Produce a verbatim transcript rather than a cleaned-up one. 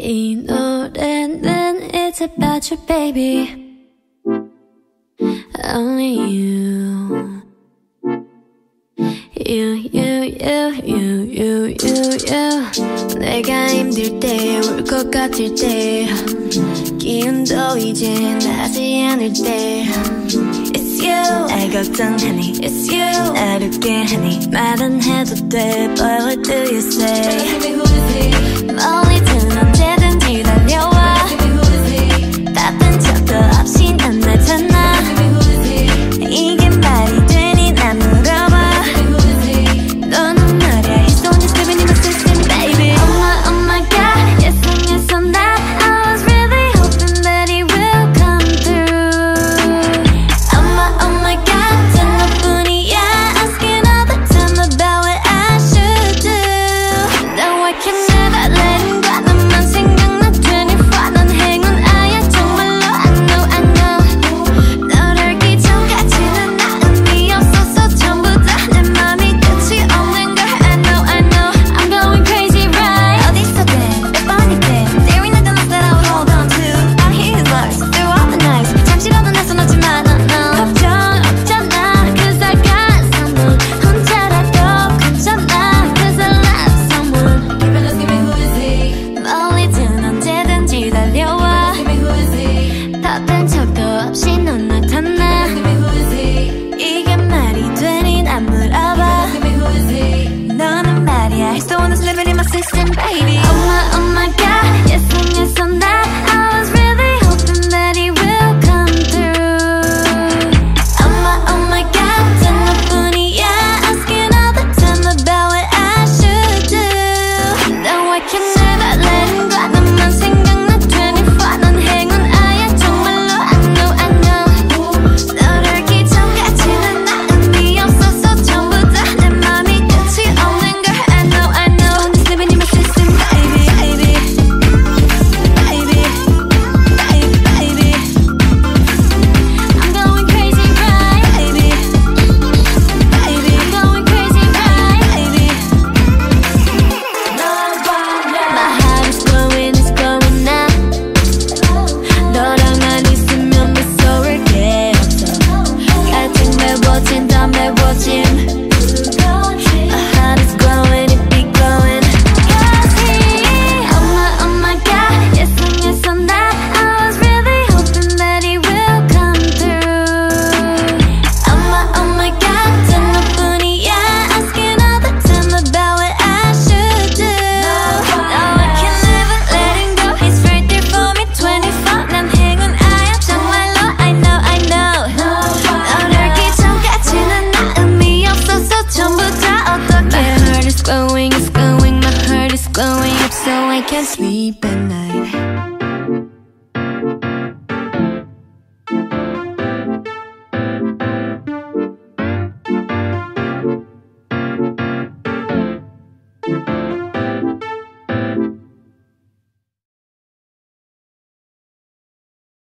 이 노래는 It's about you baby Only you You, you, you, you, you, you, you 내가 힘들 때 울 것 같을 때 기운도 이제 나지 않을 때 It's you 날 걱정하니 It's you 날 웃게 하니 말은 해도 돼 But what do you say 멀리든 언제든지 달려와 바쁜 척도 없이 난 날 찾나 이게 말이 되니 난 물어봐 너는 말야 He's the one who's living in my system baby Oh my, oh my god Yes and yes on that I was really hoping that he will come through Oh my, oh my god 단 너뿐이야 Asking all the time about what I should do No I can never let him go 너만 생각나 twenty-four 넌 행운아야 정말로 I know I know 널 알기 전까지는 나 의미 없었어 전부 다 내 맘이 끝이 없는 걸 I know I know I'm going crazy right 어디서든 몇 번이든 There ain't nothing else that I would hold on to I hear his voice through all the nights 잠시라도 내 손 놓지 마 no no 걱정 없잖아 Cause I got someone 혼자라도 괜찮아 Cause I love someone Give it, give me who is he 멀리든 언제든지 달려와 Give me who is he 바쁜 척도 없이 넌 나타나 Give me who is he 이게 말이 되니 난 물어봐 Give me who is he 너는 말이야 He's the one who's living in my system baby Oh my oh my god Yes and yes on that I was really hoping that he will come through Oh my oh my god 단 너뿐이야 Asking all the time about what I should do No I can never let him go 너만 생각나 twenty-four 넌 행운아야 정말로 I know I know 널 알기 전까지는 나 의미 없었어 전부 다 내 맘이 끝이 없는 걸 I know I know Just living in my system baby baby baby baby baby I'm going crazy right baby baby I'm going crazy right baby My heart is glowing it's glowing now 너랑만 있으면 미소를 깨웠어 같은 매워진 더 매워짐 My heart is glowing it be glowing Cause he Oh my oh my god Yes and yes on that I was really hoping that he will come through Oh my oh my god 단 너뿐이야 Asking all the time about what I should do No I can never let him go He's right there for me twenty-four 난 행운아야 정말로 I know I know 널 알기 전까지는 나 의미 없었어 전부 다 어떡해 My heart is glowing it's glowing My heart is glowing up so I can't sleep at night